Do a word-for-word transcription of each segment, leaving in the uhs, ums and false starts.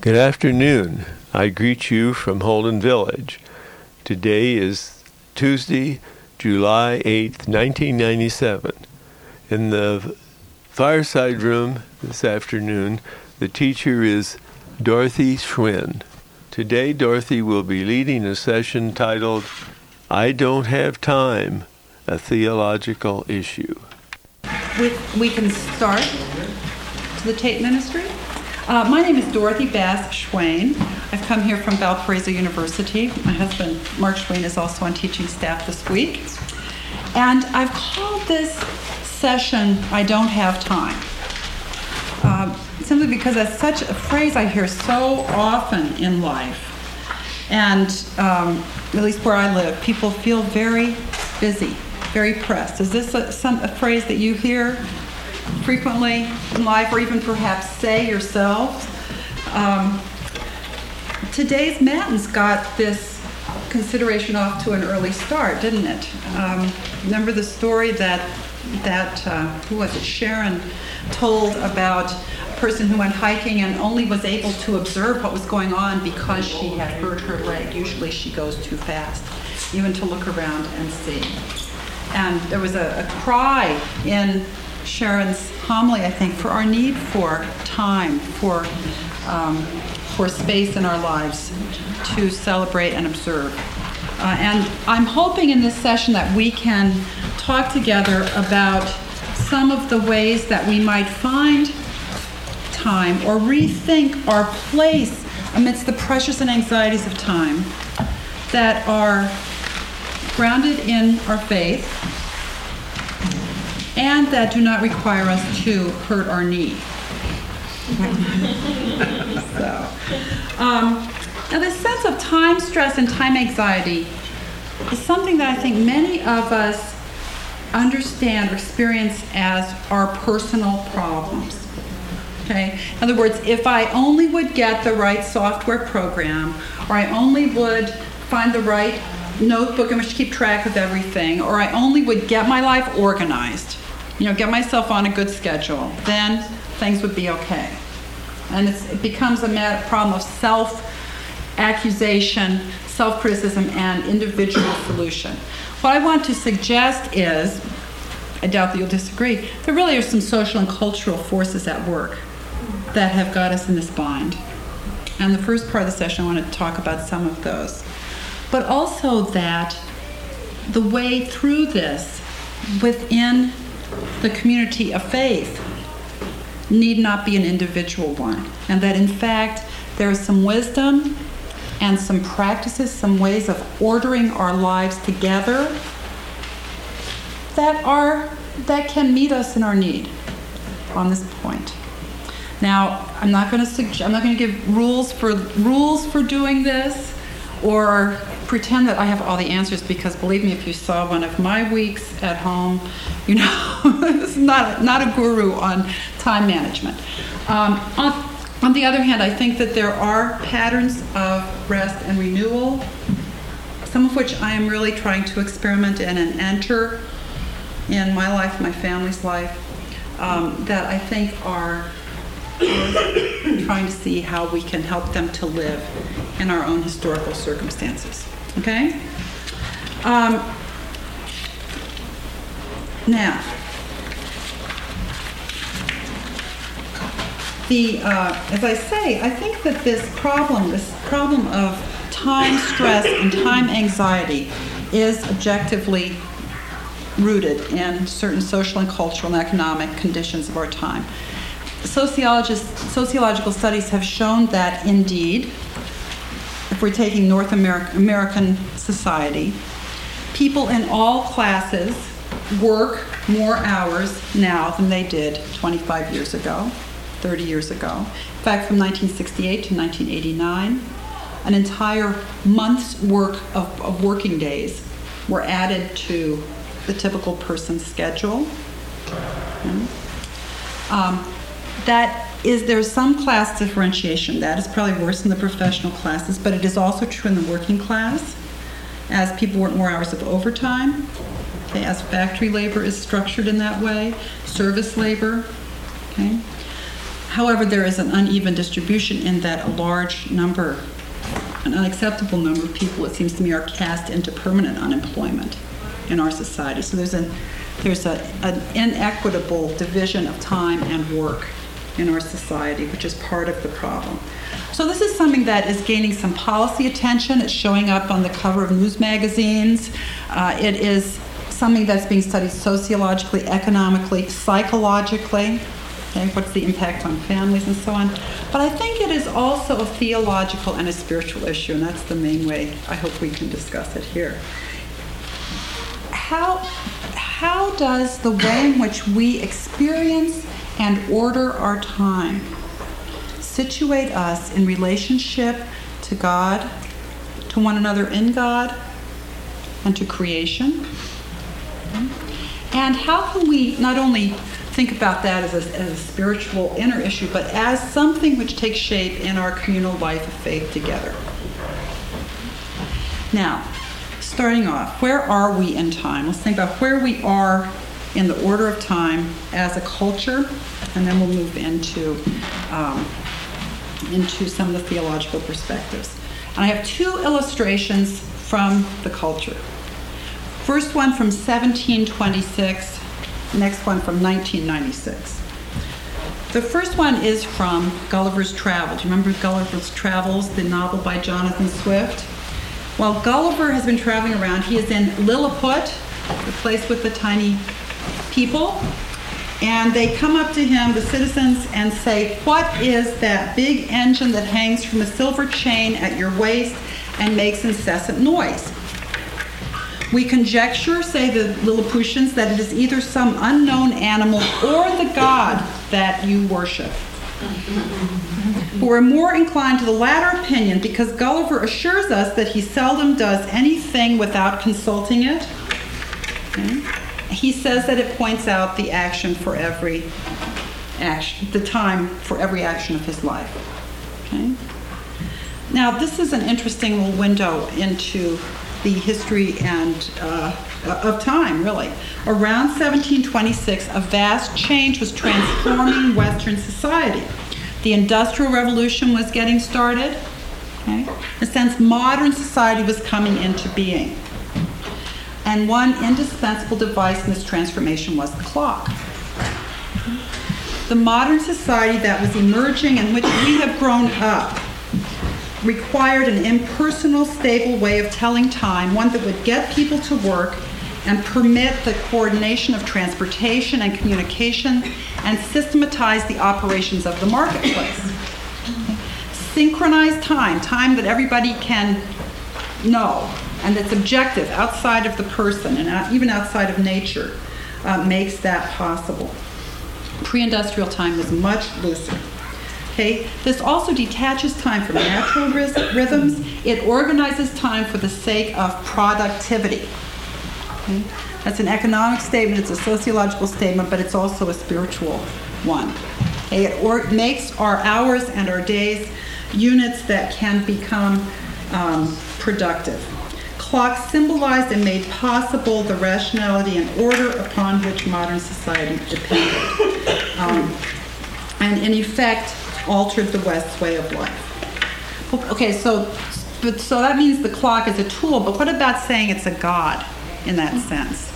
Good afternoon. I greet you from Holden Village. Today is Tuesday, July eighth, nineteen ninety-seven. In the fireside room this afternoon, the teacher is Dorothy Schwinn. Today, Dorothy will be leading a session titled, I Don't Have Time, a Theological Issue. We, we can start to the tape ministry. Uh, my name is Dorothy Bass Schwinn. I've come here from Valparaiso University. My husband, Mark Schwinn, is also on teaching staff this week. And I've called this session, I Don't Have Time. Uh, simply because that's such a phrase I hear so often in life. And um, at least where I live, people feel very busy, very pressed. Is this a, some, a phrase that you hear frequently in life, or even perhaps say yourselves? Um, today's Matins got this consideration off to an early start, didn't it? Um, remember the story that, that uh, who was it, Sharon told about a person who went hiking and only was able to observe what was going on because she had hurt her leg. Usually she goes too fast, even to look around and see. And there was a, a cry in Sharon's homily, I think, for our need for time, for um, for space in our lives to celebrate and observe. Uh, and I'm hoping in this session that we can talk together about some of the ways that we might find time or rethink our place amidst the pressures and anxieties of time that are grounded in our faith and that do not require us to hurt our knee. so, um, now this sense of time stress and time anxiety is something that I think many of us understand or experience as our personal problems. Okay? In other words, if I only would get the right software program, or I only would find the right notebook in which to keep track of everything, or I only would get my life organized, you know, get myself on a good schedule, then things would be okay. And it's, it becomes a mad problem of self-accusation, self-criticism, and individual solution. What I want to suggest is, I doubt that you'll disagree, there really are some social and cultural forces at work that have got us in this bind. And the first part of the session, I want to talk about some of those. But also that the way through this within the community of faith need not be an individual one. And that in fact, there is some wisdom and some practices, some ways of ordering our lives together that are that can meet us in our need on this point. Now, I'm not going to suggest, I'm not going to give rules for rules for doing this, or pretend that I have all the answers, because believe me, if you saw one of my weeks at home, you know, it's not not a guru on time management. Um, on, on the other hand, I think that there are patterns of rest and renewal, some of which I am really trying to experiment in and enter in my life, my family's life, um, that I think are trying to see how we can help them to live in our own historical circumstances. Okay? Um, now, the uh, as I say, I think that this problem, this problem of time stress and time anxiety, is objectively rooted in certain social and cultural and economic conditions of our time. Sociologists, sociological studies have shown that indeed, if we're taking North America, American society, people in all classes work more hours now than they did twenty-five years ago, thirty years ago. In fact, from nineteen sixty-eight to nineteen eighty-nine, an entire month's work of, of working days were added to the typical person's schedule. Okay. Um, that is, there's some class differentiation. That is probably worse in the professional classes, but it is also true in the working class, as people work more hours of overtime, okay, as factory labor is structured in that way, service labor, okay. However, there is an uneven distribution in that a large number, an unacceptable number of people, it seems to me, are cast into permanent unemployment in our society. So there's, a, there's a, an inequitable division of time and work in our society, which is part of the problem. So this is something that is gaining some policy attention. It's showing up on the cover of news magazines. Uh, it is something that's being studied sociologically, economically, psychologically. Okay, what's the impact on families and so on. But I think it is also a theological and a spiritual issue, and that's the main way I hope we can discuss it here. How, how does the way in which we experience and order our time situate us in relationship to God, to one another in God, and to creation? And how can we not only think about that as a, as a spiritual inner issue, but as something which takes shape in our communal life of faith together? Now, starting off, where are we in time? Let's think about where we are in the order of time as a culture, and then we'll move into, um, into some of the theological perspectives. And I have two illustrations from the culture. First one from seventeen twenty-six, next one from nineteen ninety-six. The first one is from Gulliver's Travels. Do you remember Gulliver's Travels, the novel by Jonathan Swift? Well, Gulliver has been traveling around. He is in Lilliput, the place with the tiny people, and they come up to him, the citizens, and say, "What is that big engine that hangs from a silver chain at your waist and makes incessant noise?" We conjecture, say the Lilliputians, that it is either some unknown animal or the god that you worship. But we're more inclined to the latter opinion because Gulliver assures us that he seldom does anything without consulting it. Okay. He says that it points out the action for every action, the time for every action of his life. Okay. Now, this is an interesting little window into the history and uh, of time, really. Around seventeen twenty-six, a vast change was transforming Western society. The Industrial Revolution was getting started. Okay? In a sense, modern society was coming into being. And one indispensable device in this transformation was the clock. The modern society that was emerging, in which we have grown up, required an impersonal, stable way of telling time, one that would get people to work and permit the coordination of transportation and communication and systematize the operations of the marketplace. Synchronized time, time that everybody can know and that's objective, outside of the person and even outside of nature, uh, makes that possible. Pre-industrial time was much looser. Okay, this also detaches time from natural rhythms. It organizes time for the sake of productivity. Okay? That's an economic statement, it's a sociological statement, but it's also a spiritual one. Okay? It or- makes our hours and our days units that can become um, productive. Clocks symbolized and made possible the rationality and order upon which modern society depended. Um, and in effect, altered the West's way of life. Okay, so but so that means the clock is a tool, but what about saying it's a god in that sense?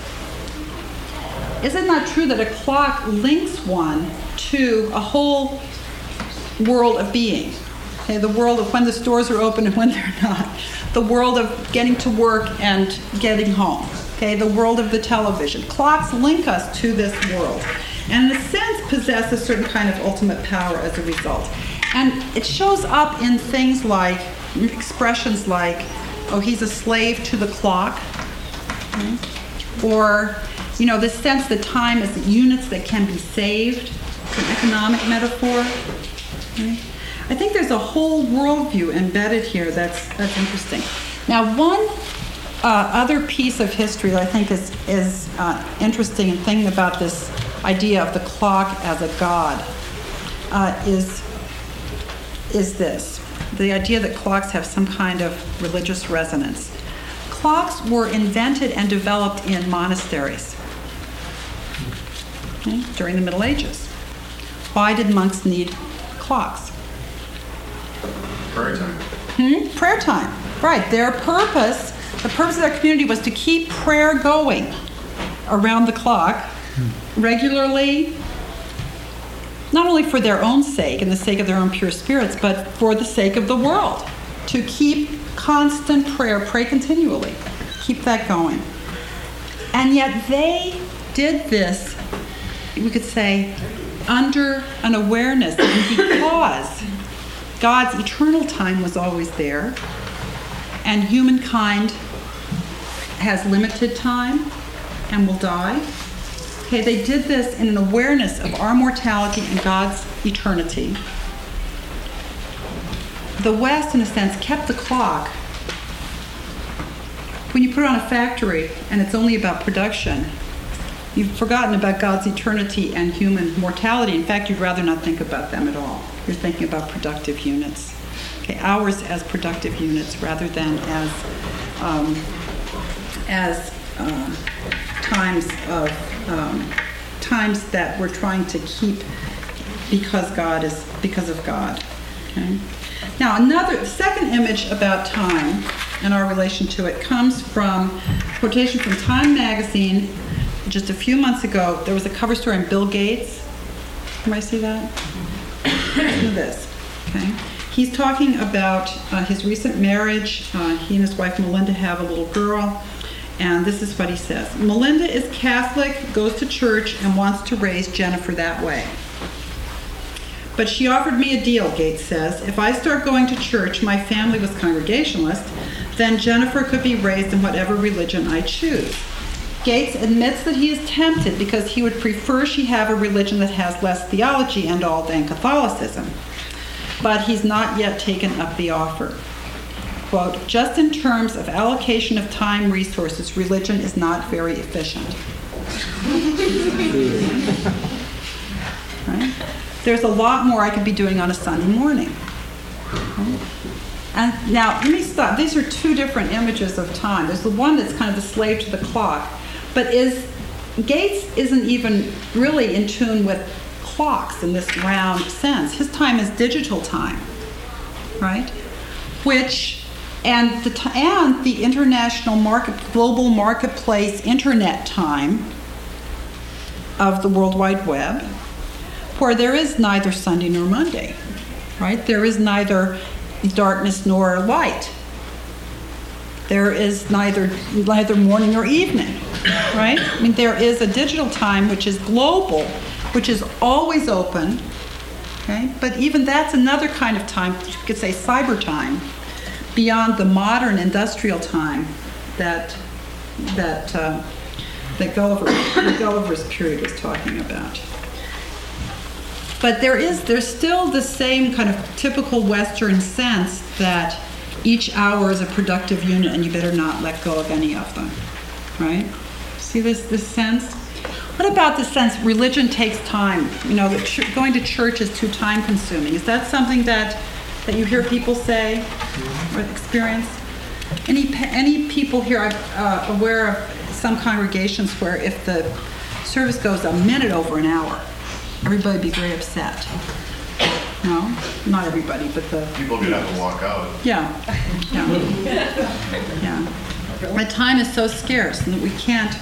Is it not true that a clock links one to a whole world of being? Okay, the world of when the stores are open and when they're not. The world of getting to work and getting home. Okay, the world of the television. Clocks link us to this world, and in a sense possess a certain kind of ultimate power as a result. And it shows up in things like, expressions like, oh, he's a slave to the clock, okay? Or, you know, the sense that time is units that can be saved, an economic metaphor. Okay? I think there's a whole worldview embedded here that's that's interesting. Now, one uh, other piece of history that I think is, is uh, interesting in thinking about this idea of the clock as a god uh, is, is this. The idea that clocks have some kind of religious resonance. Clocks were invented and developed in monasteries, okay, during the Middle Ages. Why did monks need clocks? Prayer time. Hmm? Prayer time. Right. Their purpose, the purpose of their community was to keep prayer going around the clock regularly, not only for their own sake and the sake of their own pure spirits, but for the sake of the world. To keep constant prayer, pray continually. Keep that going. And yet they did this, we could say, under an awareness that because God's eternal time was always there, and humankind has limited time and will die. Okay, they did this in an awareness of our mortality and God's eternity. The West, in a sense, kept the clock. When you put it on a factory and it's only about production, you've forgotten about God's eternity and human mortality. In fact, you'd rather not think about them at all. You're thinking about productive units. Okay, hours as productive units rather than as um, as uh, times of um, times that we're trying to keep because God is because of God. Okay. Now, another second image about time and our relation to it comes from a quotation from Time magazine. Just a few months ago, there was a cover story on Bill Gates. Can I see that? Listen to this. Okay. He's talking about uh, his recent marriage. Uh, he and his wife Melinda have a little girl, and this is what he says. Melinda is Catholic, goes to church, and wants to raise Jennifer that way. But she offered me a deal, Gates says. If I start going to church, my family was Congregationalist, then Jennifer could be raised in whatever religion I choose. Gates admits that he is tempted because he would prefer she have a religion that has less theology and all than Catholicism. But he's not yet taken up the offer. Quote, just in terms of allocation of time resources, religion is not very efficient. Right? There's a lot more I could be doing on a Sunday morning. Right? And now, let me stop. These are two different images of time. There's the one that's kind of the slave to the clock. But is Gates isn't even really in tune with clocks in this round sense. His time is digital time, right? Which, and the, and the international market, global marketplace internet time of the World Wide Web, where there is neither Sunday nor Monday, right? There is neither darkness nor light. There is neither neither morning nor evening, right? I mean, there is a digital time which is global, which is always open, okay? But even that's another kind of time, you could say cyber time, beyond the modern industrial time that that uh, that Gulliver, the Gulliver's period was talking about. But there is there's still the same kind of typical Western sense that each hour is a productive unit and you better not let go of any of them, right? See this this sense? What about the sense religion takes time? You know, that ch- going to church is too time consuming. Is that something that that you hear people say or experience? Any any people here are uh, aware of some congregations where if the service goes a minute over an hour, everybody would be very upset. No, not everybody, but the People get up and walk out. yeah, yeah, yeah. My time is so scarce that we can't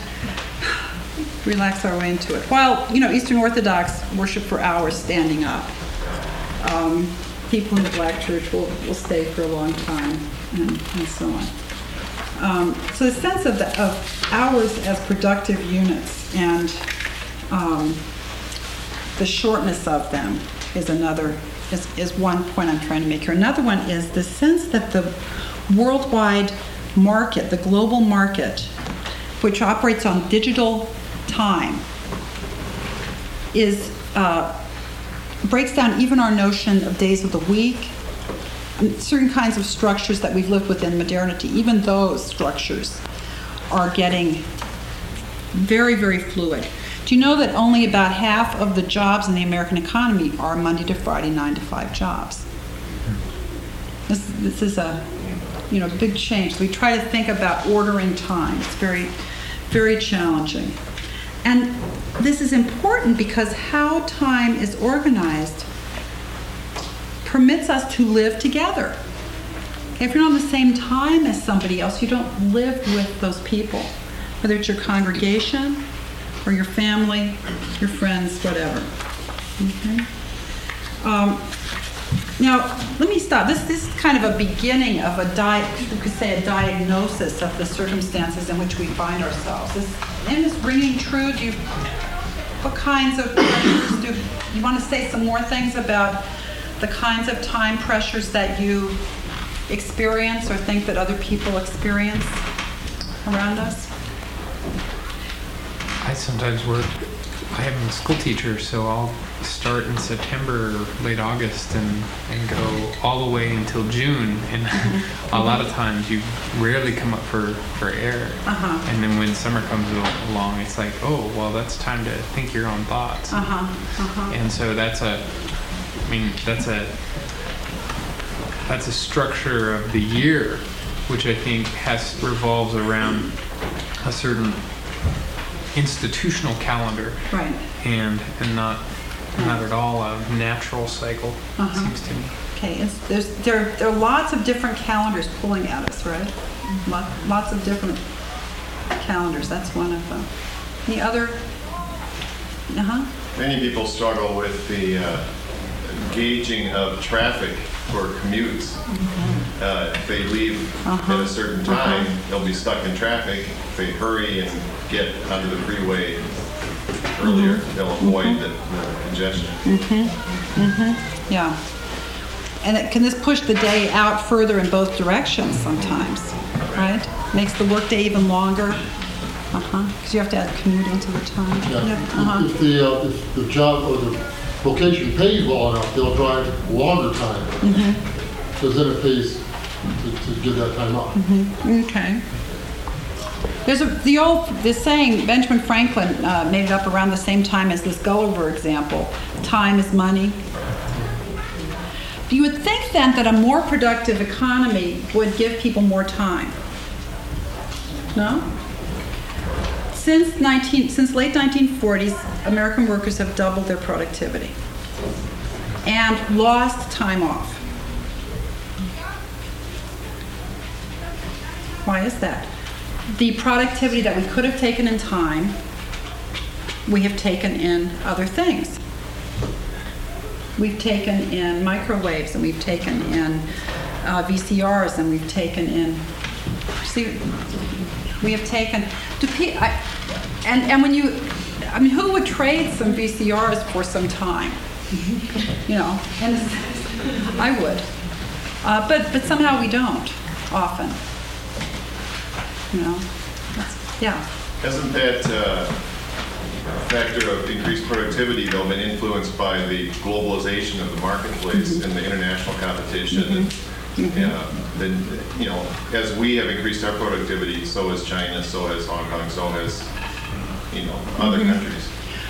relax our way into it. While you know, Eastern Orthodox worship for hours standing up. Um, people in the Black Church will, will stay for a long time, and, and so on. Um, so the sense of the of hours as productive units and um, the shortness of them is another is, is one point I'm trying to make here. Another one is the sense that the worldwide market, the global market, which operates on digital time, is uh, breaks down even our notion of days of the week, and certain kinds of structures that we've lived within modernity. Even those structures are getting very, very fluid. Do you know that only about half of the jobs in the American economy are Monday to Friday, nine to five jobs? This, this is a, you know, big change. We try to think about ordering time. It's very, very challenging. And this is important because how time is organized permits us to live together. Okay, if you're not on the same time as somebody else, you don't live with those people, whether it's your congregation or your family, your friends, whatever. Okay? Um, now, let me stop. This, this is kind of a beginning of a di- you could say a diagnosis of the circumstances in which we find ourselves. Is, and is ringing true? Do you, what kinds of pressures do you want to say some more things about the kinds of time pressures that you experience or think that other people experience around us? I sometimes work, I am a school teacher, so I'll start in September, late August, and, and go all the way until June. And mm-hmm. a lot of times you rarely come up for, for air. Uh-huh. And then when summer comes along, it's like, oh, well, that's time to think your own thoughts. Uh-huh. Uh-huh. And so that's a, I mean, that's a, that's a structure of the year, which I think has revolves around a certain institutional calendar, right, and and not not at all a natural cycle. Uh-huh. It seems to me. Okay, it's, there's there there are lots of different calendars pulling at us, right? Lot, lots of different calendars. That's one of them. The other, uh huh. Many people struggle with the uh, gauging of traffic for commutes. Mm-hmm. Uh, if they leave uh-huh. at a certain time, uh-huh. they'll be stuck in traffic. If they hurry and get onto the freeway earlier, mm-hmm. they'll avoid mm-hmm. the, the congestion. Mm-hmm. Mm-hmm. Yeah. And it, can this push the day out further in both directions sometimes, right? Makes the workday even longer. Uh-huh. Because you have to add commuting to the time. Yeah. Yep. Uh-huh. If the uh, if the job or the vocation pays well enough, they'll drive longer time. Mm-hmm. Because then it pays to, to give that time up. Mm-hmm. Okay. There's a, the old, this saying, Benjamin Franklin uh, made it up around the same time as this Gulliver example, time is money. You would think then that a more productive economy would give people more time. No? Since nineteen, since late nineteen forties, American workers have doubled their productivity and lost time off. Why is that? The productivity that we could have taken in time, we have taken in other things. We've taken in microwaves, and we've taken in uh, V C Rs, and we've taken in. See, we have taken. Do pe- I, and and when you, I mean, who would trade some V C Rs for some time? You know, and I would, uh, but but somehow we don't often. You know, that's, yeah. Hasn't that uh, factor of increased productivity, though, been influenced by the globalization of the marketplace mm-hmm. and the international competition? Mm-hmm. And, mm-hmm. uh, then, you know, as we have increased our productivity, so has China, so has Hong Kong, so has, you know, other mm-hmm. countries.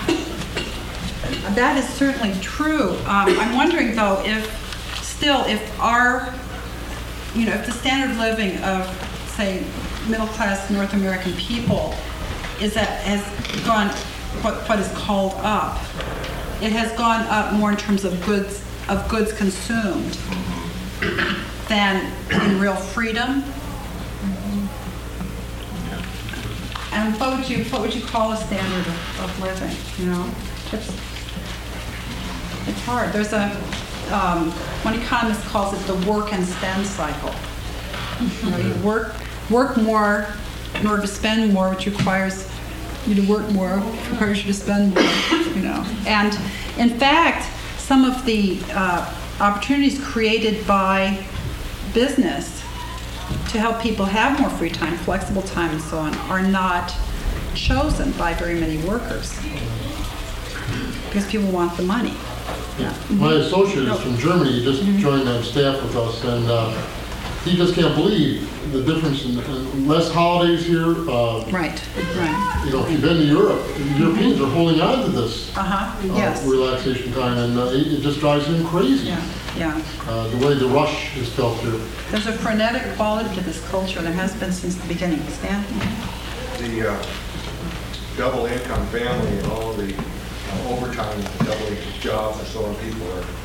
That is certainly true. Um, I'm wondering, though, if still, if our, you know, if the standard of living of, say, middle-class North American people is that has gone what what is called up. It has gone up more in terms of goods of goods consumed than in real freedom. And what would you what would you call a standard of, of living? You know, it's it's hard. There's a um, one economist calls it the work and spend cycle. You know, you work. Work more in order to spend more, which requires you to work more, requires you to spend more, you know. And in fact, some of the uh, opportunities created by business to help people have more free time, flexible time, and so on, are not chosen by very many workers because people want the money. Yeah. My associate is from Germany. He just mm-hmm. joined on staff with us, and uh, he just can't believe the difference in, in less holidays here. Uh, right, right. You know, if you've been to Europe, the Europeans are holding on to this uh-huh. uh, yes. relaxation time, and uh, it, it just drives him crazy. Yeah, yeah. Uh, the way the rush is felt here. There's a frenetic quality to this culture. There has been since the beginning. Stan? The uh, double income family and all the uh, overtime, double jobs and so on, people are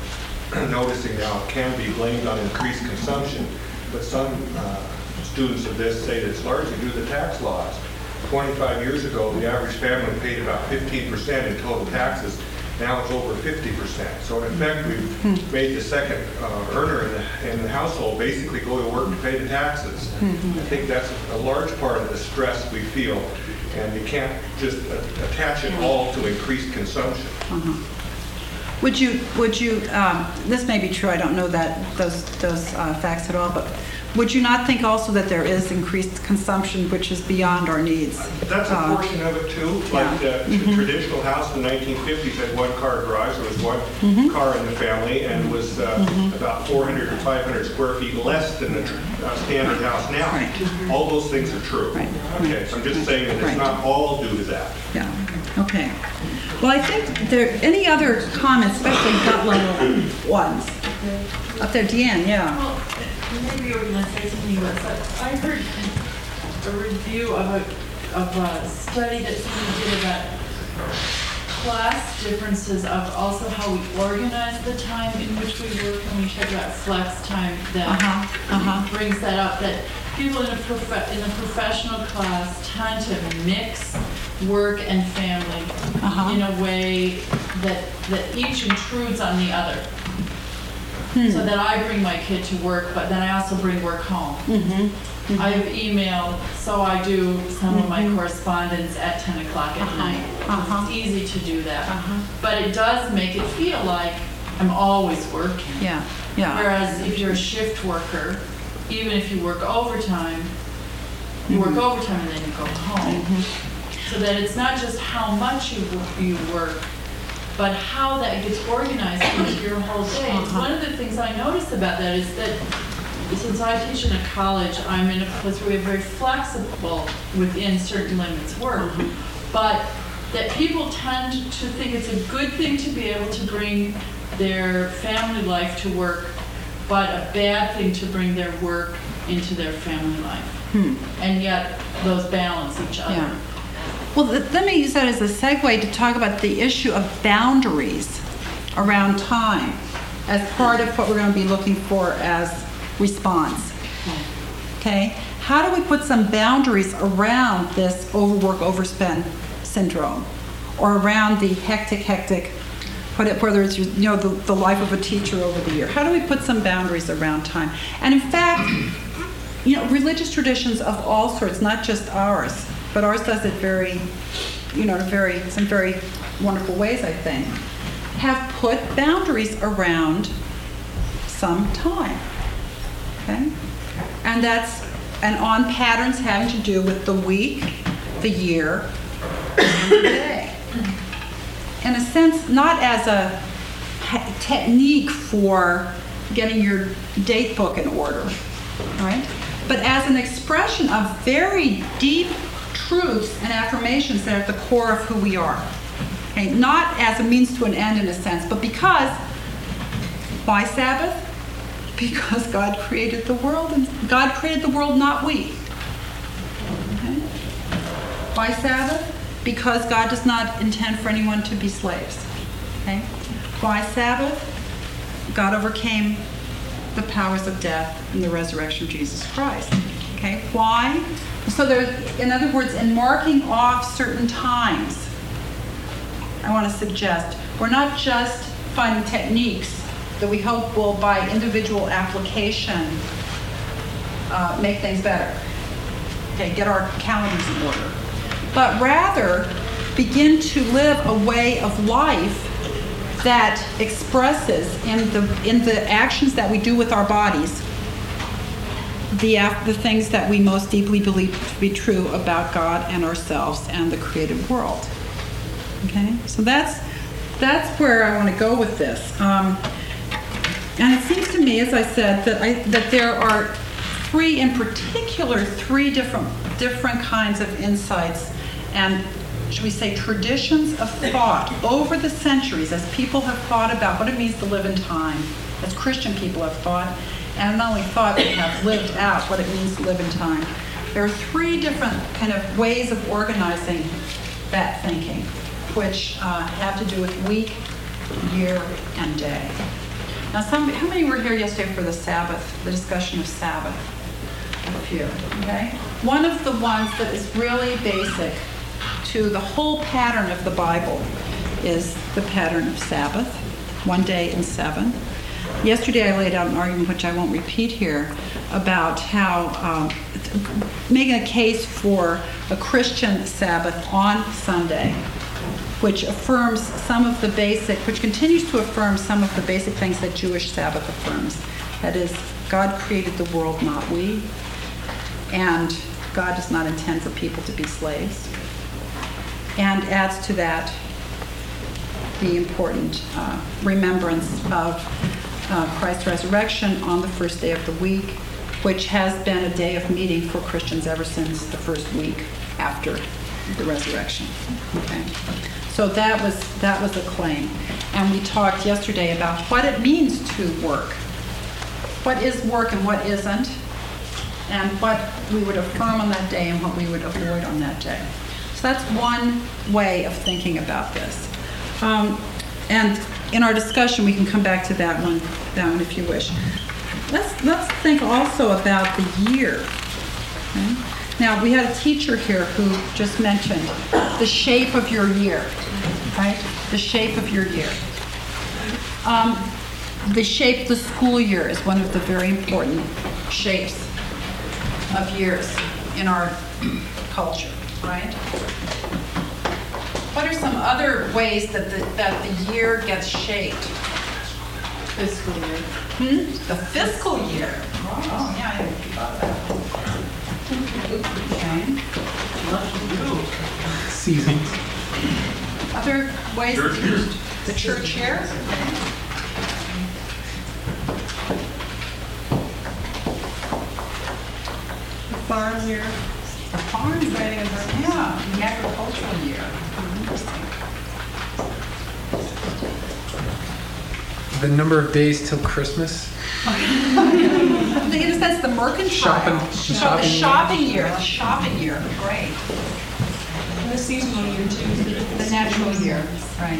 noticing now can be blamed on increased consumption, but some uh, students of this say that it's largely due to the tax laws. twenty-five years ago, the average family paid about fifteen percent in total taxes. Now it's over fifty percent. So in effect, we've made the second uh, earner in the, in the household basically go to work to pay the taxes. Mm-hmm. I think that's a large part of the stress we feel, and you can't just uh, attach it all to increased consumption. Uh-huh. Would you, would you, um, this may be true, I don't know that, those, those uh, facts at all, but would you not think also that there is increased consumption which is beyond our needs? That's a Uh, portion of it too. Like yeah. the, Mm-hmm. the traditional house in the nineteen fifties had one car garage. There was one Mm-hmm. car in the family, and was uh, mm-hmm. about four hundred or five hundred square feet less than the tr- uh, standard house now. Right. All those things are true. Right. Okay, so I'm just saying that it's Right. not all due to that. Yeah, okay. Well, I think there, any other comments, especially gut level ones? Up there, Deanne, yeah. Well, maybe you were going to say something about that. I heard a review of a, of a study that somebody did about class differences of also how we organize the time in which we work, when we talk about flex time, that Uh-huh, uh-huh. brings that up, that people in a prof- in a professional class tend to mix work and family Uh-huh. in a way that, that each intrudes on the other. Hmm. So that I bring my kid to work, but then I also bring work home. Mm-hmm. I have emailed, so I do some of my correspondence at ten o'clock at night. Uh-huh. It's easy to do that. Uh-huh. But it does make it feel like I'm always working. Yeah, yeah. Whereas if you're a shift worker, even if you work overtime, you work overtime and then you go home. So that it's not just how much you you work, but how that gets organized into your whole day. Uh-huh. One of the things I notice about that is that since I teach in a college, I'm in a place where we're very flexible within certain limits of work, but that people tend to think it's a good thing to be able to bring their family life to work, but a bad thing to bring their work into their family life. Hmm. And yet those balance each other. Yeah. Well, th- let me use that as a segue to talk about the issue of boundaries around time as part of what we're going to be looking for as response. Okay? How do we put some boundaries around this overwork, overspend syndrome, or around the hectic, hectic, whether it's, you know, the, the life of a teacher over the year? How do we put some boundaries around time? And in fact, you know, religious traditions of all sorts, not just ours, but ours does it very, you know, in very, some very wonderful ways, I think, have put boundaries around some time, okay? And that's, and on patterns having to do with the week, the year, and the day. In a sense, not as a ha- technique for getting your date book in order, right? But as an expression of very deep truths and affirmations that are at the core of who we are. Okay? Not as a means to an end in a sense, but because, why Sabbath? Because God created the world, and God created the world, not we. Okay? Why Sabbath? Because God does not intend for anyone to be slaves. Okay? Why Sabbath? God overcame the powers of death in the resurrection of Jesus Christ. Okay? Why? So there, in other words, in marking off certain times, I want to suggest we're not just finding techniques that we hope will, by individual application, uh, make things better. Okay, get our calendars in order. But rather begin to live a way of life that expresses in the in the actions that we do with our bodies the the things that we most deeply believe to be true about God and ourselves and the created world. Okay, so that's that's where I want to go with this. Um, and it seems to me, as I said, that I that there are three, in particular, three different different kinds of insights and, should we say, traditions of thought over the centuries as people have thought about what it means to live in time, as Christian people have thought, and not only thought, but have lived out what it means to live in time. There are three different kind of ways of organizing that thinking, which uh, have to do with week, year, and day. Now, some, how many were here yesterday for the Sabbath, the discussion of Sabbath? A few, okay? One of the ones that is really basic to the whole pattern of the Bible is the pattern of Sabbath, one day in seven. Yesterday I laid out an argument, which I won't repeat here, about how um, making a case for a Christian Sabbath on Sunday, which affirms some of the basic, which continues to affirm some of the basic things that Jewish Sabbath affirms. That is, God created the world, not we, and God does not intend for people to be slaves. And adds to that the important uh, remembrance of uh, Christ's resurrection on the first day of the week, which has been a day of meeting for Christians ever since the first week after the resurrection. Okay, so that was that was a claim, and we talked yesterday about what it means to work, what is work and what isn't, and what we would affirm on that day and what we would avoid on that day. So that's one way of thinking about this. Um, and in our discussion, we can come back to that one, that one if you wish. Let's let's think also about the year. Okay? Now, we had a teacher here who just mentioned the shape of your year, right? The shape of your year. Um, the shape of the school year is one of the very important shapes of years in our culture, right? What are some other ways that the, that the year gets shaped? Fiscal year. Hmm? The fiscal year. Oh, yeah, I didn't think about that. Okay. Seasons. Other ways? Church year. The church year? The farm year. The farm year. Yeah, the agricultural year. Interesting. The number of days till Christmas. I think in a sense the mercantile. Shopping- the So shopping the year. shopping year. The shopping year. Great. And the seasonal year too. The natural year. Right.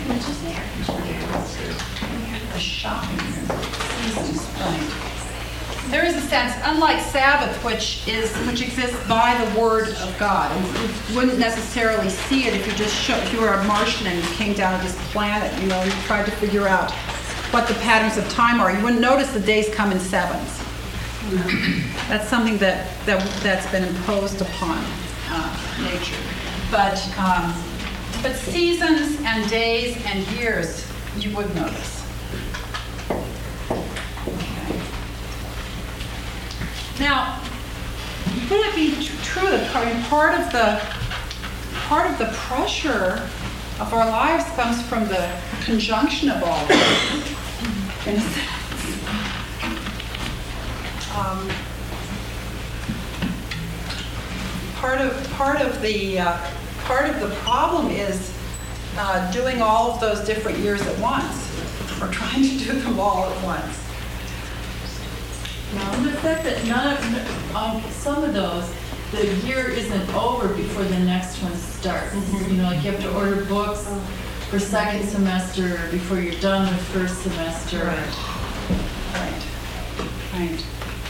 The shopping year. Seasons. Right. There is a sense, unlike Sabbath, which is which exists by the Word of God, and you wouldn't necessarily see it if you just show, if you were a Martian and you came down to this planet, you know, you tried to figure out what the patterns of time are. You wouldn't notice the days come in sevens. That's something that, that that's been imposed upon uh, nature. But um, but seasons and days and years, you would notice. Now, would it be tr- true that part, part of the part of the pressure of our lives comes from the conjunction of all this, in a sense? Um, part of part of the uh, part of the problem is uh, doing all of those different years at once, or trying to do them all at once. Now, the fact that none of, um, some of those, the year isn't over before the next one starts. You know, like you have to order books for second semester before you're done with first semester. Right. Right. Right.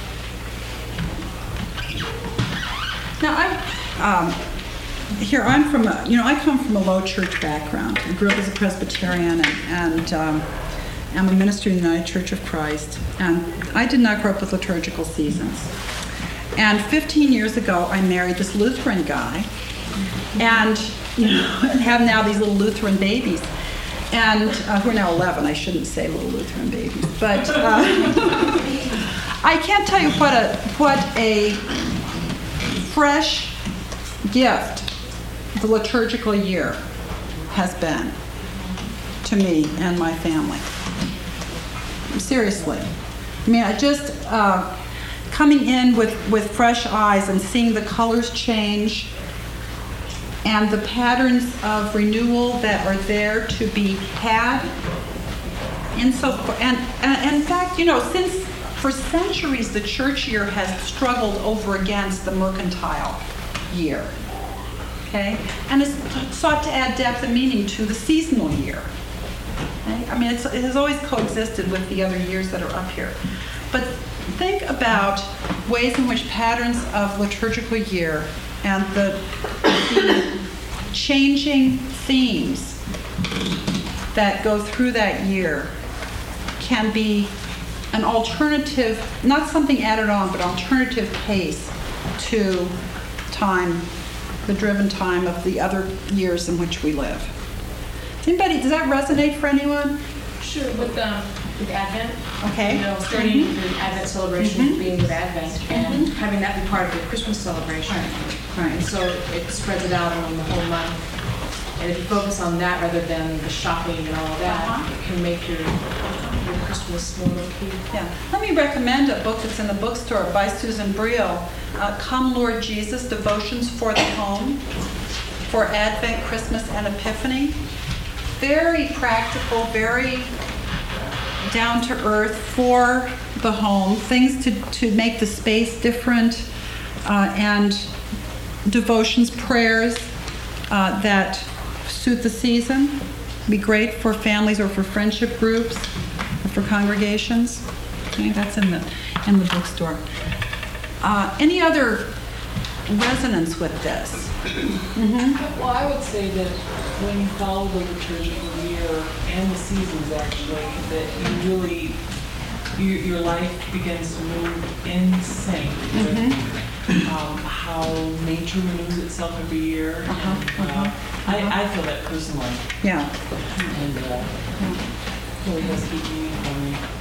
Now, I'm, um, here, I'm from a, you know, I come from a low church background. I grew up as a Presbyterian and, and um, I'm a minister in the United Church of Christ. And I did not grow up with liturgical seasons. And fifteen years ago, I married this Lutheran guy. And, you know, have now these little Lutheran babies. And uh, who are now eleven, I shouldn't say little Lutheran babies. But uh, I can't tell you what a, what a fresh gift the liturgical year has been to me and my family. Seriously. I mean, I just, uh, coming in with, with fresh eyes and seeing the colors change and the patterns of renewal that are there to be had. And so, and, and in fact, you know, since for centuries the church year has struggled over against the mercantile year, okay? And has sought to add depth and meaning to the seasonal year. Okay? I mean, it's, it has always coexisted with the other years that are up here. But think about ways in which patterns of liturgical year and the, the changing themes that go through that year can be an alternative, not something added on, but alternative pace to time, the driven time of the other years in which we live. Anybody, does that resonate for anyone? Sure, with, um, with Advent. Okay. You know, starting Mhm. the Advent celebration, Mhm. being with Advent, and having that be part of the Christmas celebration. Right. And so it spreads it out on the whole month. And if you focus on that rather than the shopping and all of that, Uh-huh. it can make your, your Christmas more low-key. Yeah. Let me recommend a book that's in the bookstore by Susan Briel, uh, Come Lord Jesus, Devotions for the Home, for Advent, Christmas, and Epiphany. Very practical, very down to earth for the home, things to, to make the space different, uh, and devotions, prayers uh, that suit the season. Be great for families or for friendship groups or for congregations. Okay, that's in the in the bookstore. Uh, any other resonance with this? Mm-hmm. Well, I would say that when you follow the liturgical year and the seasons, actually, that you really, you, your life begins to move in sync with Mm-hmm. um, how nature renews itself every year. Uh-huh, And, uh, uh-huh, I, I feel that personally, Yeah. and uh, really does keep meaning for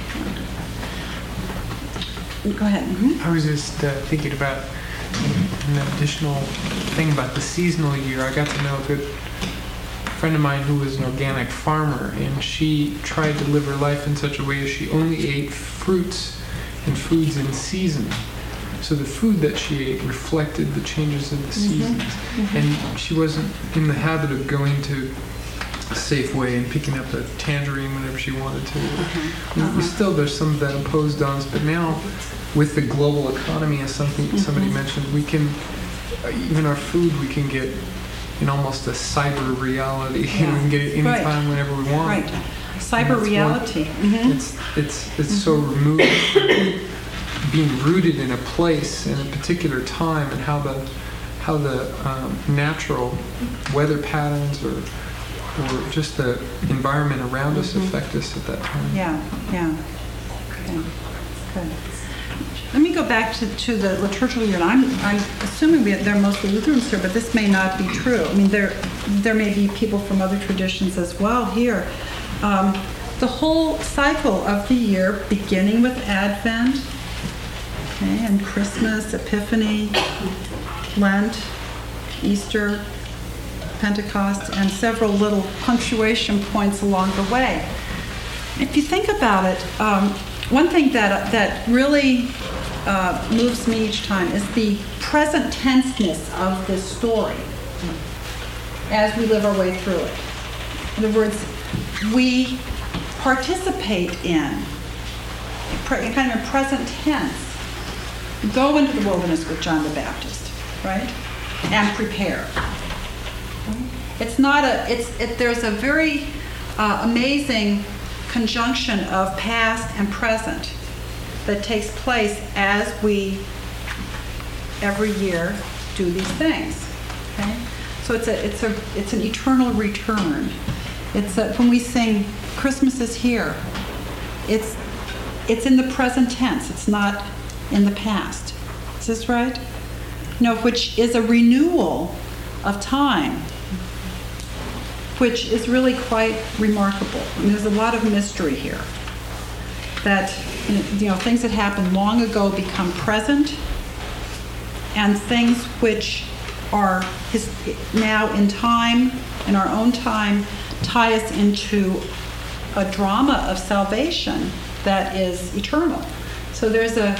me. Go ahead. Mhm. I was just uh, thinking about an additional thing about the seasonal year. I got to know a good friend of mine who was an organic farmer, and she tried to live her life in such a way as she only ate fruits and foods in season. So the food that she ate reflected the changes of the seasons. And she wasn't in the habit of going to a Safeway and picking up a tangerine whenever she wanted to. We- we Still, there's some of that imposed on us, but now with the global economy, as something somebody mentioned, we can, uh, even our food, we can get in almost a cyber reality. Yeah. We can get it Right. anytime, whenever we want. Right. And Cyber that's one- reality. Mhm. It's it's it's so removed from being rooted in a place in a particular time, and how the how the um, natural weather patterns or or just the environment around us affect us at that time. Yeah, yeah. Okay, good. Let me go back to, to the liturgical year. And I'm, I'm assuming we, they're mostly Lutherans here, but this may not be true. I mean, there, there may be people from other traditions as well here. Um, the whole cycle of the year, beginning with Advent, okay, and Christmas, Epiphany, Lent, Easter, Pentecost, and several little punctuation points along the way. If you think about it, um, one thing that that really uh, moves me each time is the present tenseness of this story as we live our way through it. In other words, we participate in, pre- kind of in present tense, go into the wilderness with John the Baptist, right? And prepare. It's not a, it's, it, there's a very uh, amazing conjunction of past and present that takes place as we, every year, do these things, okay? So it's a, it's a, it's an eternal return. It's a, when we sing, Christmas is here, it's, it's in the present tense, it's not in the past. Is this right? You know, which is a renewal of time, which is really quite remarkable. I mean, there's a lot of mystery here. That, you know, things that happened long ago become present, and things which are his, now in time, in our own time, tie us into a drama of salvation that is eternal. So there's a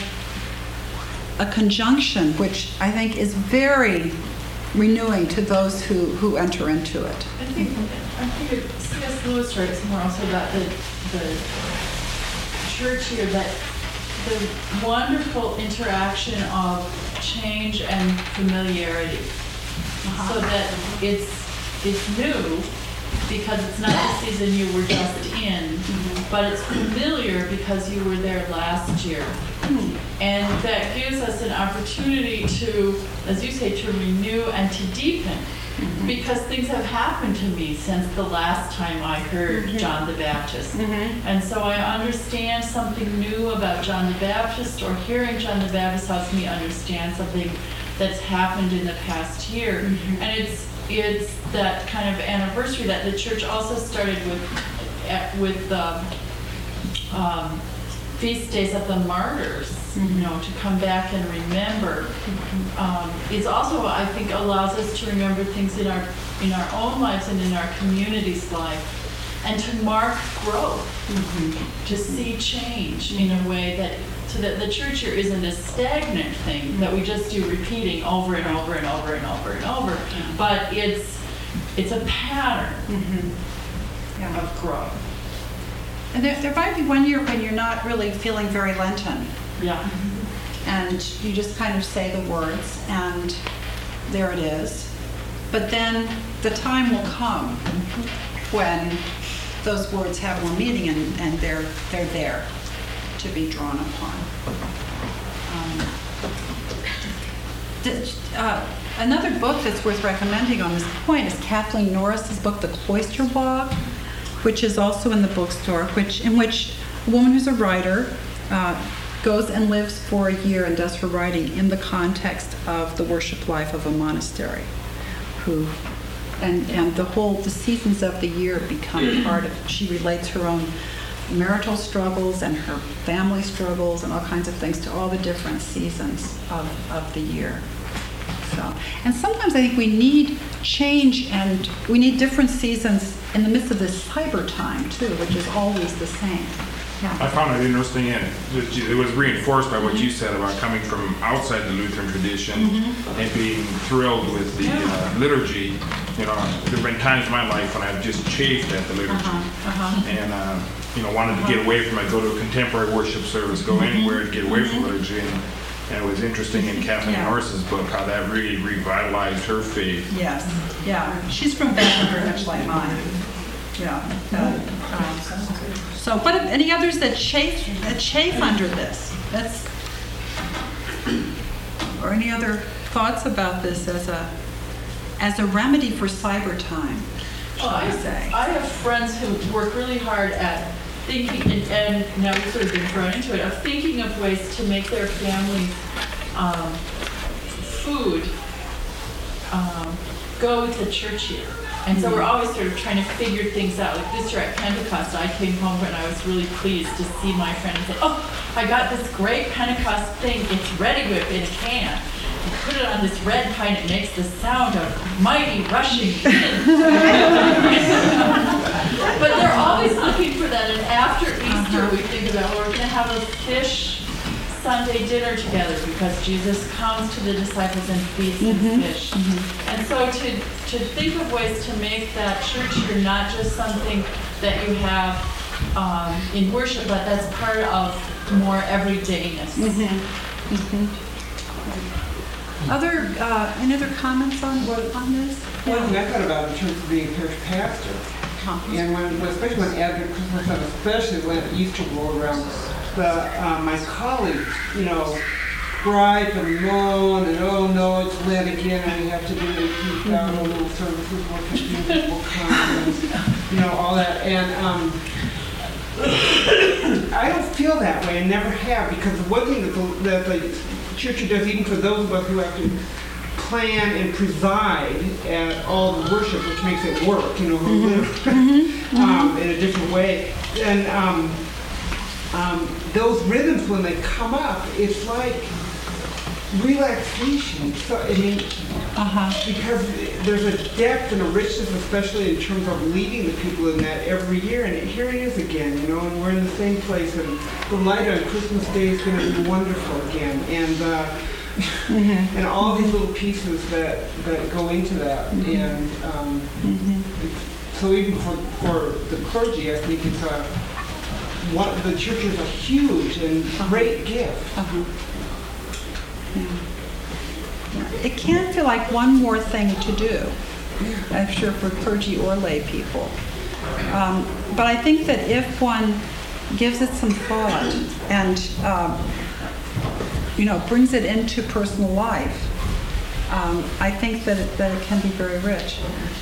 a conjunction which I think is very renewing to those who, who enter into it. I think, I think C S Lewis writes more also about the, the church here, that the wonderful interaction of change and familiarity. So that it's, it's new, because it's not the season you were just in, but it's familiar because you were there last year. And that gives us an opportunity to, as you say, to renew and to deepen. Because things have happened to me since the last time I heard John the Baptist. And so I understand something new about John the Baptist, or hearing John the Baptist helps me understand something that's happened in the past year. And it's it's that kind of anniversary that the church also started with, at, with the um, feast days of the martyrs. You know, to come back and remember, um, is also, I think, allows us to remember things in our in our own lives and in our community's life, and to mark growth, mm-hmm. to see change in a way that, so that the church here isn't a stagnant thing that we just do repeating over and over and over and over and over, but it's it's a pattern mm-hmm. yeah. of growth. And there, there might be one year when you're not really feeling very Lenten. Yeah. And you just kind of say the words, and there it is. But then the time will come when those words have more meaning, and, and they're they're there to be drawn upon. Um, the, uh, another book that's worth recommending on this point is Kathleen Norris's book, The Cloister Blog, which is also in the bookstore, which in which a woman who's a writer uh, goes and lives for a year and does her writing in the context of the worship life of a monastery, who, and and the whole, the seasons of the year become part of, she relates her own marital struggles and her family struggles and all kinds of things to all the different seasons of, of the year. So, and sometimes I think we need change, and we need different seasons in the midst of this cyber time too, which is always the same. Yeah. I found it interesting, and it was reinforced by what you said about coming from outside the Lutheran tradition mm-hmm. and being thrilled with the uh, liturgy. You know, there have been times in my life when I've just chafed at the liturgy uh-huh. Uh-huh. and uh, you know wanted to uh-huh. get away from it, go to a contemporary worship service, go mm-hmm. anywhere to get away mm-hmm. from liturgy. And, and it was interesting in Kathleen yeah. Norris's book how that really revitalized her faith. Yes, yeah, she's from background very much like mine. Yeah. Uh, um, so, what any others that chafe that chafe under this? That's or any other thoughts about this as a as a remedy for cyber time? Well, I say I have friends who work really hard at thinking, and, and now we've sort of been thrown into it, of thinking of ways to make their family's um, food um, go with the church year. And so we're always sort of trying to figure things out. Like this year at Pentecost, I came home and I was really pleased to see my friend and say, oh, I got this great Pentecost thing. It's Ready Whip in a can. You put it on this red pie and it makes the sound of mighty rushing wind. But they're always looking for that. And after Easter, we think about, well, we're going to have a fish Sunday dinner together because Jesus comes to the disciples and feeds them mm-hmm. fish. Mm-hmm. And so to, to think of ways to make that church year not just something that you have um, in worship, but that's part of more everydayness. Mm-hmm. Mm-hmm. Other, uh, any other comments on, on this? One thing I thought about in terms of being a parish pastor, huh. and when, especially when Advent, Christmas time, especially when Easter rolled around, the, uh, my colleagues, you know, gripe and moan and oh no, it's Lent again, and you have to do eighteen thousand little services, more fifteen people come, and, you know, all that. And um, I don't feel that way, and never have, because the one thing that the, that the church does, even for those of us who have to plan and preside at all the worship, which makes it work, you know, who live mm-hmm. um, in a different way, and um, Um, those rhythms, when they come up, it's like relaxation. So, I mean, uh-huh. because there's a depth and a richness, especially in terms of leading the people in that every year. And here it is again, you know, and we're in the same place. And the light on Christmas Day is going to be wonderful again. And uh, mm-hmm. and all these little pieces that, that go into that. Mm-hmm. And um, mm-hmm. so even for, for the clergy, I think it's a What, the church is a huge and great gift. Uh-huh. Yeah. It can feel like one more thing to do. I'm sure for clergy or lay people. Um, but I think that if one gives it some thought and, um, you know, brings it into personal life, um, I think that it, that it can be very rich.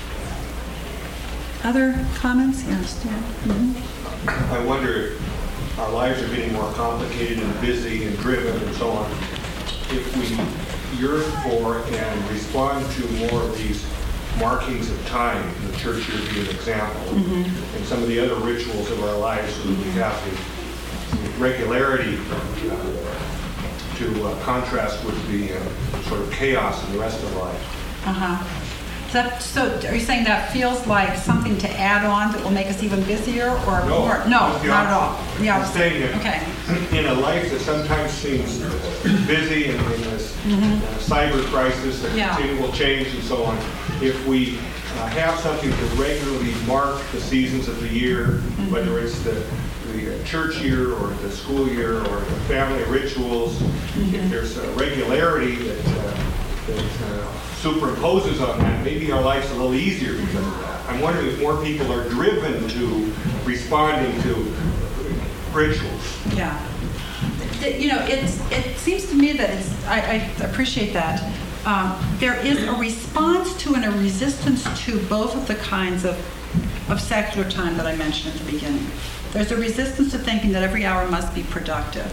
Other comments? Yes, Dan? Mm-hmm. I wonder if our lives are getting more complicated and busy and driven and so on. If we yearn for and respond to more of these markings of time, the church here being an example, mm-hmm. and some of the other rituals of our lives, so that we have the regularity uh, to uh, contrast with the uh, sort of chaos in the rest of life. Uh-huh. That, so are you saying that feels like something to add on that will make us even busier, or No, more? No, not not at all. Yeah, I'm saying that okay. in a life that sometimes seems busy and in this Mm-hmm. uh, cyber crisis, a Yeah. continual change and so on, if we uh, have something to regularly mark the seasons of the year, Mm-hmm. whether it's the, the church year or the school year or the family rituals, Mm-hmm. if there's a regularity that, uh, that uh, superimposes on that, maybe our life's a little easier because of that. I'm wondering if more people are driven to responding to rituals. Yeah. It- You know, it's, it seems to me that it's, I, I appreciate that. Um, there is a response to and a resistance to both of the kinds of, of secular time that I mentioned at the beginning. There's a resistance to thinking that every hour must be productive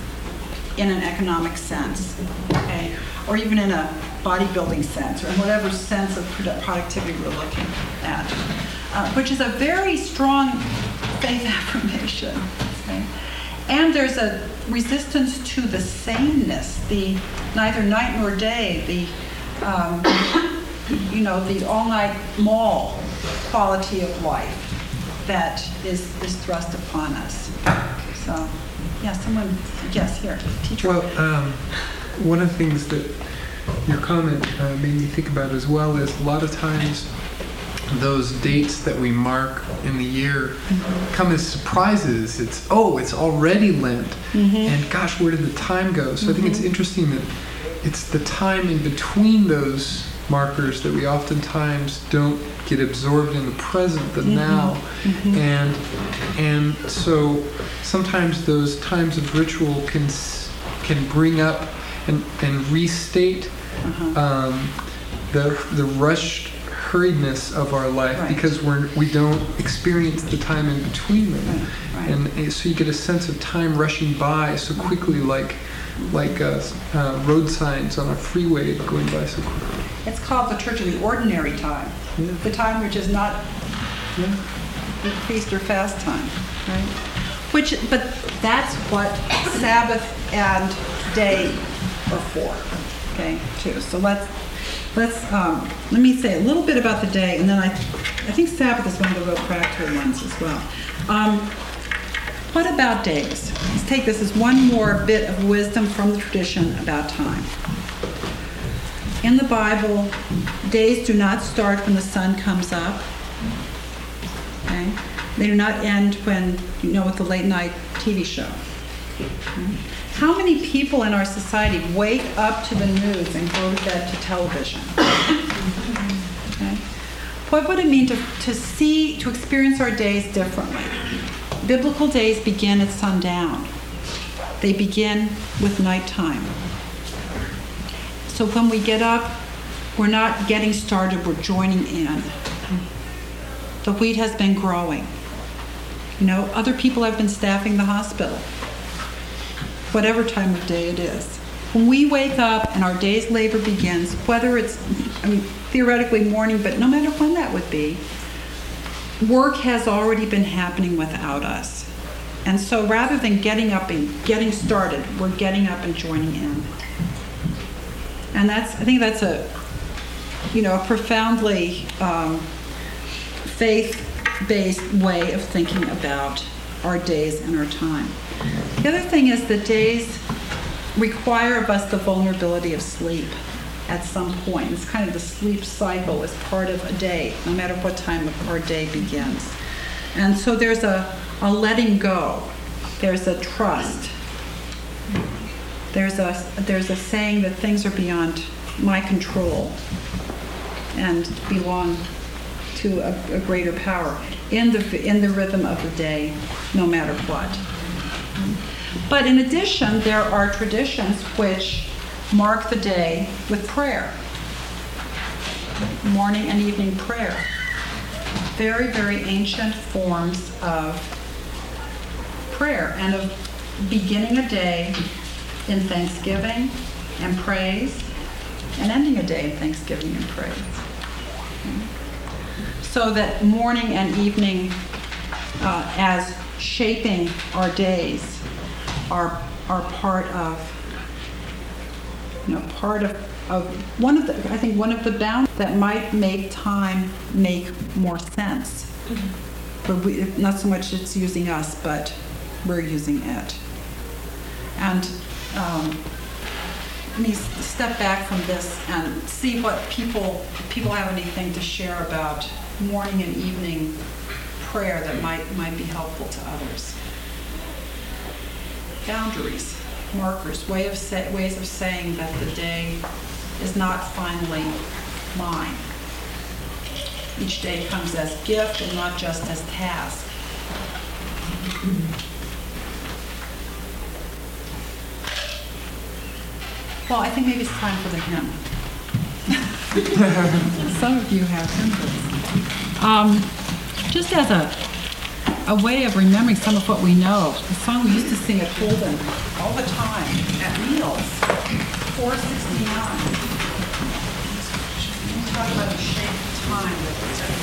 in an economic sense, okay? Or even in a bodybuilding sense, or in whatever sense of produ- productivity we're looking at, uh, which is a very strong faith affirmation. Okay? And there's a resistance to the sameness, the neither night nor day, the um, you know, the all-night mall quality of life that is is thrust upon us. So, yeah, someone, yes, here, teacher. Well, um, one of the things that your comment uh, made me think about as well is a lot of times those dates that we mark in the year mm-hmm. come as surprises. It's, oh, it's already Lent. Mm-hmm. And gosh, where did the time go? So mm-hmm. I think it's interesting that it's the time in between those markers that we oftentimes don't get absorbed in the present, the mm-hmm. now. Mm-hmm. And and so sometimes those times of ritual can can bring up and, and restate uh-huh. um, the the rushed hurriedness of our life right. because we're we don't experience the time in between them, right. Right. and so you get a sense of time rushing by so quickly, like like uh, uh, road signs on a freeway going by so quickly. It's called the Church of the Ordinary Time, yeah. the time which is not yeah. feast or fast time, right? Which, but that's what Sabbath and day are for, okay, too. So let's let's um, let me say a little bit about the day, and then I I think Sabbath is one of the real practical ones as well. Um, what about days? Let's take this as one more bit of wisdom from the tradition about time. In the Bible, days do not start when the sun comes up. Okay? They do not end when, you know, with the late night T V show. Okay? How many people in our society wake up to the news and go to bed to television? Okay? What would it mean to, to see, to experience our days differently? Biblical days begin at sundown. They begin with nighttime. So when we get up, we're not getting started, we're joining in. The wheat has been growing. You know, other people have been staffing the hospital, whatever time of day it is. When we wake up and our day's labor begins, whether it's, I mean, theoretically morning, but no matter when that would be, work has already been happening without us. And so rather than getting up and getting started, we're getting up and joining in. And that's, I think that's a, you know, a profoundly um, faith-based way of thinking about our days and our time. The other thing is that days require of us the vulnerability of sleep at some point. It's kind of the sleep cycle is part of a day, no matter what time of our day begins. And so there's a, a letting go. There's a trust. There's a, there's a saying that things are beyond my control. and belong to a, a greater power in the, in the rhythm of the day, no matter what. But in addition, there are traditions which mark the day with prayer. Morning and evening prayer. Very, very ancient forms of prayer and of beginning a day in thanksgiving and praise and ending a day in thanksgiving and praise. So that morning and evening uh, as shaping our days are, are part of, you know, part of Of one of the, I think one of the bounds that might make time make more sense. But we, not so much it's using us, but we're using it. And um, let me step back from this and see what people, if people have anything to share about morning and evening prayer that might, might be helpful to others. Boundaries, markers, way of say, ways of saying that the day is not finally mine. Each day comes as gift and not just as task. Well, I think maybe it's time for the hymn. Some of you have hymns. Um, just as a, a way of remembering some of what we know, the song we used to sing at Holden all the time at meals, four sixty-nine. Talk about the shape of time that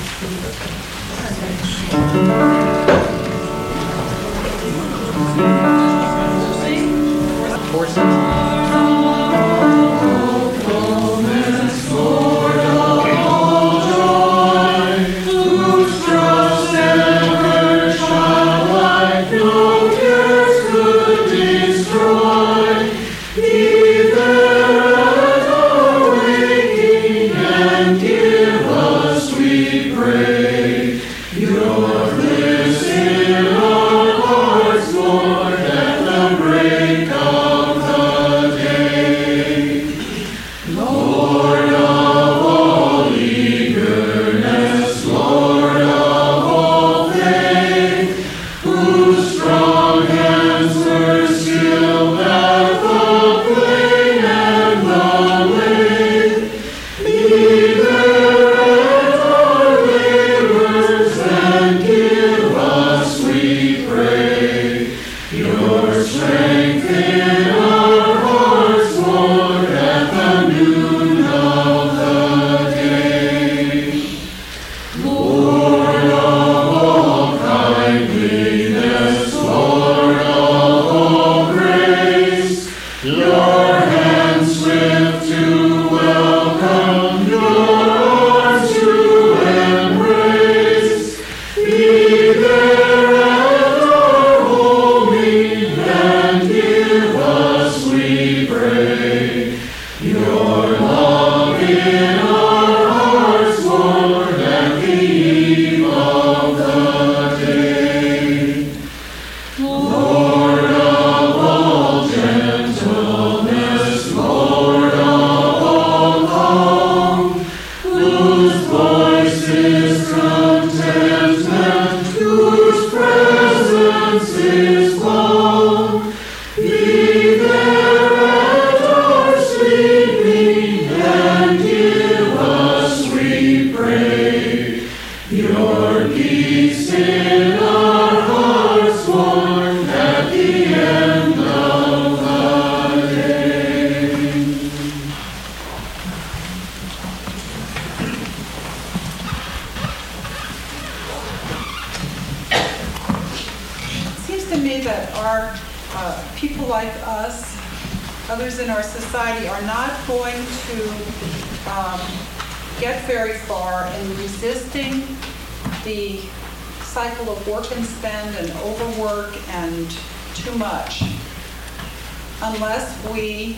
unless we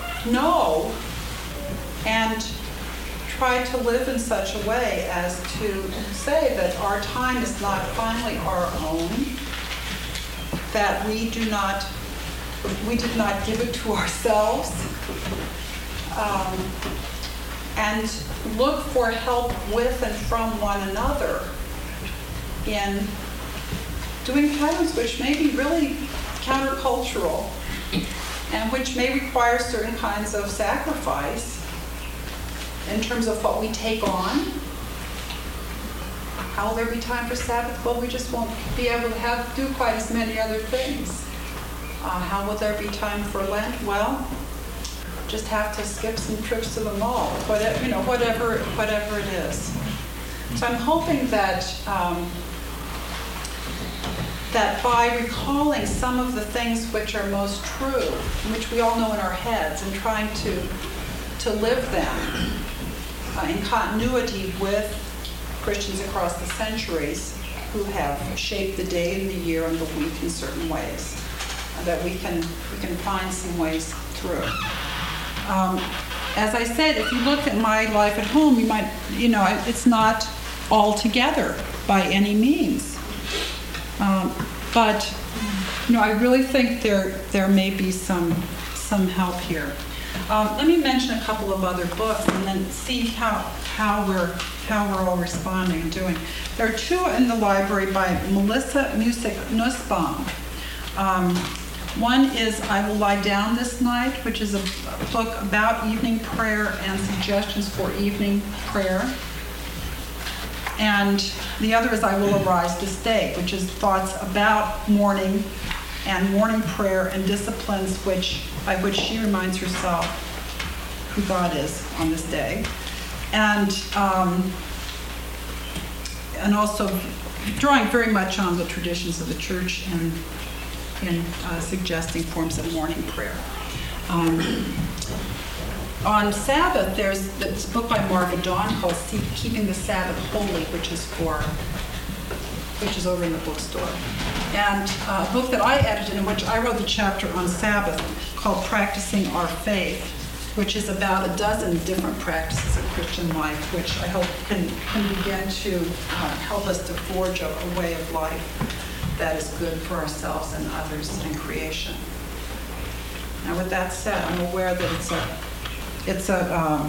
know and try to live in such a way as to say that our time is not finally our own, that we do not, we did not give it to ourselves, um, and look for help with and from one another in doing patterns which may be really countercultural and which may require certain kinds of sacrifice in terms of what we take on. How will there be time for Sabbath? Well, we just won't be able to have do quite as many other things. Uh, how will there be time for Lent? Well, just have to skip some trips to the mall, whatever, you know, whatever, whatever it is. So I'm hoping that um, that by recalling some of the things which are most true, which we all know in our heads, and trying to to live them uh, in continuity with Christians across the centuries who have shaped the day and the year and the week in certain ways, uh, that we can we can find some ways through. Um, as I said, if you look at my life at home, you might, you know, it's not all together by any means. Um, but, you know, I really think there there may be some some help here. Um, let me mention a couple of other books and then see how how we're how we're all responding and doing. There are two in the library by Melissa Music Nussbaum. Um, One is I Will Lie Down This Night, which is a book about evening prayer and suggestions for evening prayer. And the other is I Will Arise This Day, which is thoughts about morning and morning prayer and disciplines which by which she reminds herself who God is on this day. And um, and also drawing very much on the traditions of the church and in uh, suggesting forms of morning prayer. Um, on Sabbath, there's this book by Marva Dawn called Keeping the Sabbath Holy, which is for, which is over in the bookstore. And uh, a book that I edited in which I wrote the chapter on Sabbath called Practicing Our Faith, which is about a dozen different practices of Christian life, which I hope can, can begin to uh, help us to forge a, a way of life that is good for ourselves and others and creation. Now, with that said, I'm aware that it's a, it's a, um,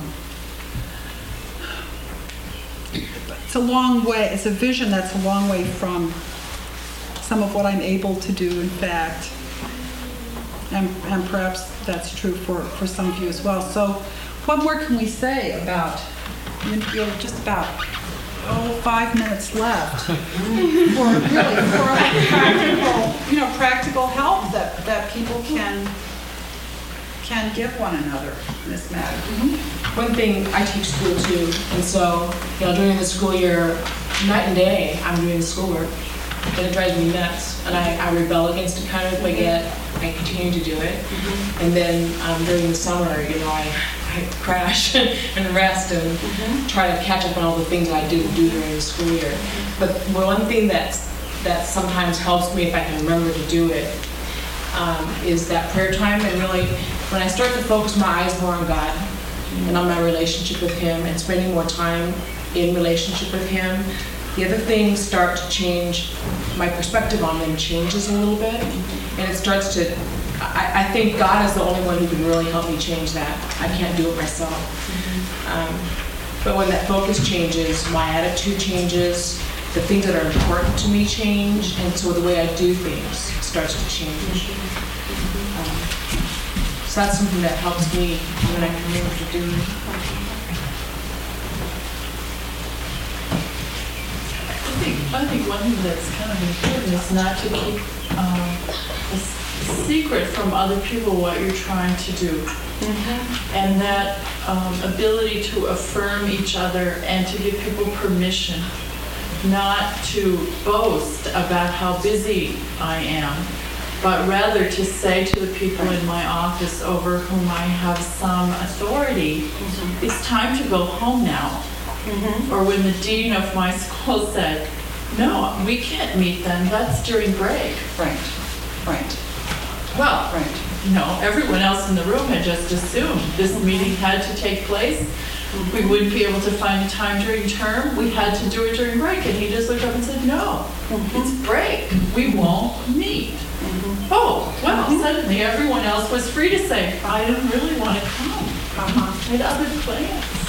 it's a long way. It's a vision that's a long way from some of what I'm able to do, in fact, and and perhaps that's true for for some of you as well. So, what more can we say about? You know, just about. Oh, five minutes left for really for practical, you know, practical help that, that people can can give one another in this matter. Mm-hmm. One thing, I teach school too, and so, you know, during the school year, night and day, I'm doing schoolwork, and it drives me nuts, and I, I rebel against it kind of, but yet I continue to do it. Mm-hmm. And then um, during the summer, you know, I I crash and rest and mm-hmm. try to catch up on all the things I didn't do during the school year. But one thing that's, that sometimes helps me if I can remember to do it um, is that prayer time. And really, when I start to focus my eyes more on God and on my relationship with Him and spending more time in relationship with Him, the other things start to change. My perspective on them changes a little bit, and it starts to I, I think God is the only one who can really help me change that. I can't do it myself. Mm-hmm. um, but when that focus changes, my attitude changes, the things that are important to me change, and so the way I do things starts to change. Mm-hmm. um, so that's something that helps me when I can remember to do it. I think, I think one thing that's kind of important is not to keep um, a secret from other people what you're trying to do. Mm-hmm. And that um, ability to affirm each other and to give people permission not to boast about how busy I am, but rather to say to the people in my office over whom I have some authority, mm-hmm. it's time to go home now. Mm-hmm. Or when the dean of my school said, no, we can't meet then, that's during break. Right, right. Well, right. You know, everyone else in the room had just assumed this meeting had to take place. Mm-hmm. We wouldn't be able to find time during term. We had to do it during break. And he just looked up and said, no, mm-hmm. it's break. We won't meet. Mm-hmm. Oh, well, mm-hmm. suddenly everyone else was free to say, I don't really want to come. Uh-huh. I had other plans.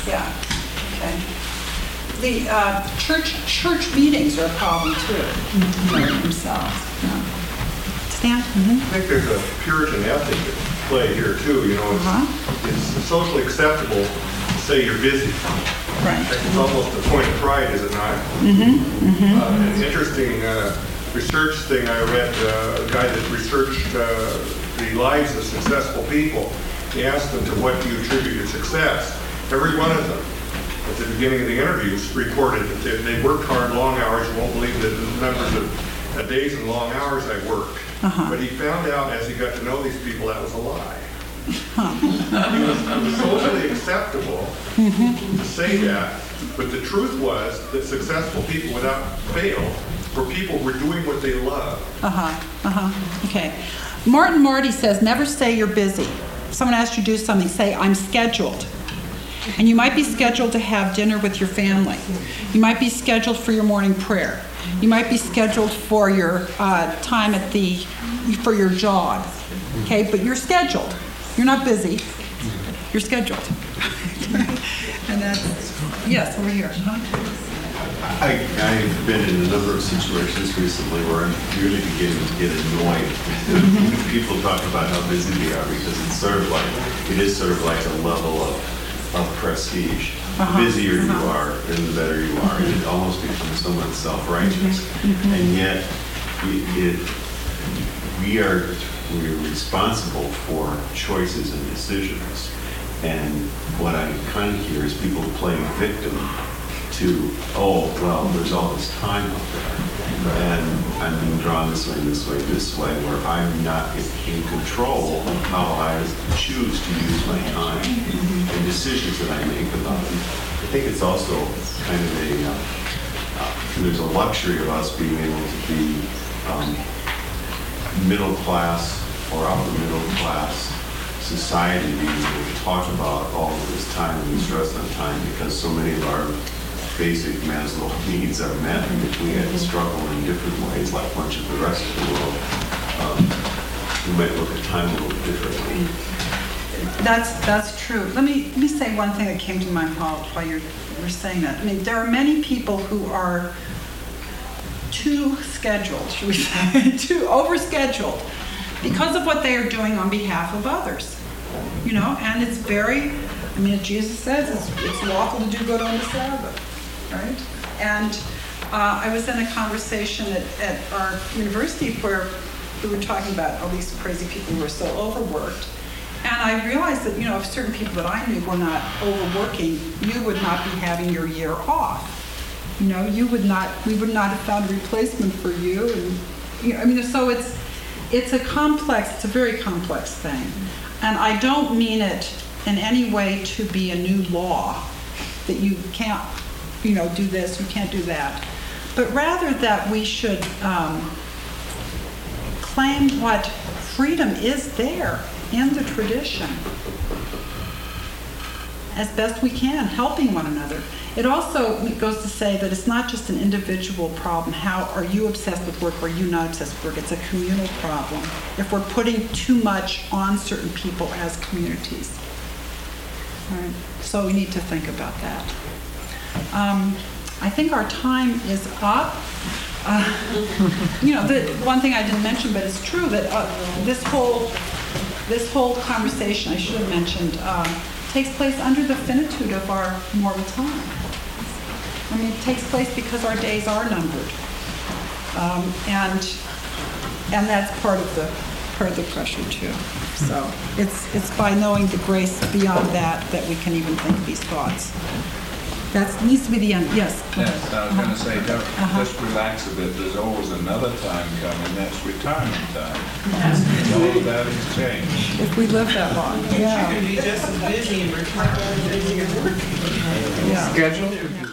Yeah, okay. The uh, church, church meetings are a problem too, mm-hmm. themselves. Yeah. Stan? Mm-hmm. I think there's a Puritan ethic at play here too, you know, it's, uh-huh. it's socially acceptable to say you're busy. Right. It's almost a point of pride, is it not? Mm-hmm. Mm-hmm. Uh, an interesting uh, research thing I read, uh, a guy that researched uh, the lives of successful people. He asked them to what do you attribute your success? Every one of them, at the beginning of the interviews, reported that they, they worked hard, long hours. You won't believe the numbers of uh, days and long hours I worked. Uh-huh. But he found out as he got to know these people that was a lie. Huh. It, was, it was socially acceptable mm-hmm. to say that, but the truth was that successful people without fail were people who were doing what they love. Uh-huh, uh-huh, okay. Martin Marty says, never say you're busy. If someone asks you to do something, say, I'm scheduled. And you might be scheduled to have dinner with your family. You might be scheduled for your morning prayer. You might be scheduled for your uh, time at the, for your job. Okay, but you're scheduled. You're not busy. You're scheduled. And that's, yes, over here. Huh? I, I've been in a number of situations recently where I'm really beginning to get annoyed when people talk about how busy they are, because it's sort of like, it is sort of like a level of, of prestige. Uh-huh. The busier uh-huh. you are, then the better you are. And it almost becomes somewhat self-righteous. Mm-hmm. And yet, it, it, we are we're responsible for choices and decisions. And what I kind of hear is people playing victim to, oh, well, there's all this time out there, and I'm being drawn this way, this way, this way, where I'm not in control of how I choose to use my time and decisions that I make about it. I think it's also kind of a, uh, uh, there's a luxury of us being able to be um, middle class or upper middle class society, being able to talk about all of this time and stress on time, because so many of our basic Maslow needs are met. If we had to struggle in different ways like much of the rest of the world, um, we might look at time a little differently. That's that's true. Let me let me say one thing that came to my mind while you were saying that. I mean, there are many people who are too scheduled, should we say, too overscheduled, because of what they are doing on behalf of others. You know, and it's very, I mean, Jesus says it's, it's lawful to do good on the Sabbath. Right? And uh, I was in a conversation at, at our university where we were talking about all these crazy people who are so overworked. And I realized that, you know, if certain people that I knew were not overworking, you would not be having your year off. You know, you would not, we would not have found a replacement for you. And, you know, I mean, so it's, it's a complex, it's a very complex thing. And I don't mean it in any way to be a new law that you can't, you know, do this, you can't do that, but rather that we should um, claim what freedom is there in the tradition as best we can, helping one another. It also goes to say that it's not just an individual problem. How are you obsessed with work or are you not obsessed with work? It's a communal problem if we're putting too much on certain people as communities. All right. So we need to think about that. Um, I think our time is up. Uh, you know, the one thing I didn't mention, but it's true that uh, this whole this whole conversation, I should have mentioned, um, takes place under the finitude of our mortal time. I mean, it takes place because our days are numbered, um, and and that's part of the part of the pressure too. So it's it's by knowing the grace beyond that that we can even think these thoughts. That needs to be the end. Yes. Yes, I was going to say, don't, uh-huh. just relax a bit. There's always another time coming. That's retirement time. Yes. All of that has changed. If we live that long, yeah. You can be just as busy and retired as busy as working. Yeah. Schedule?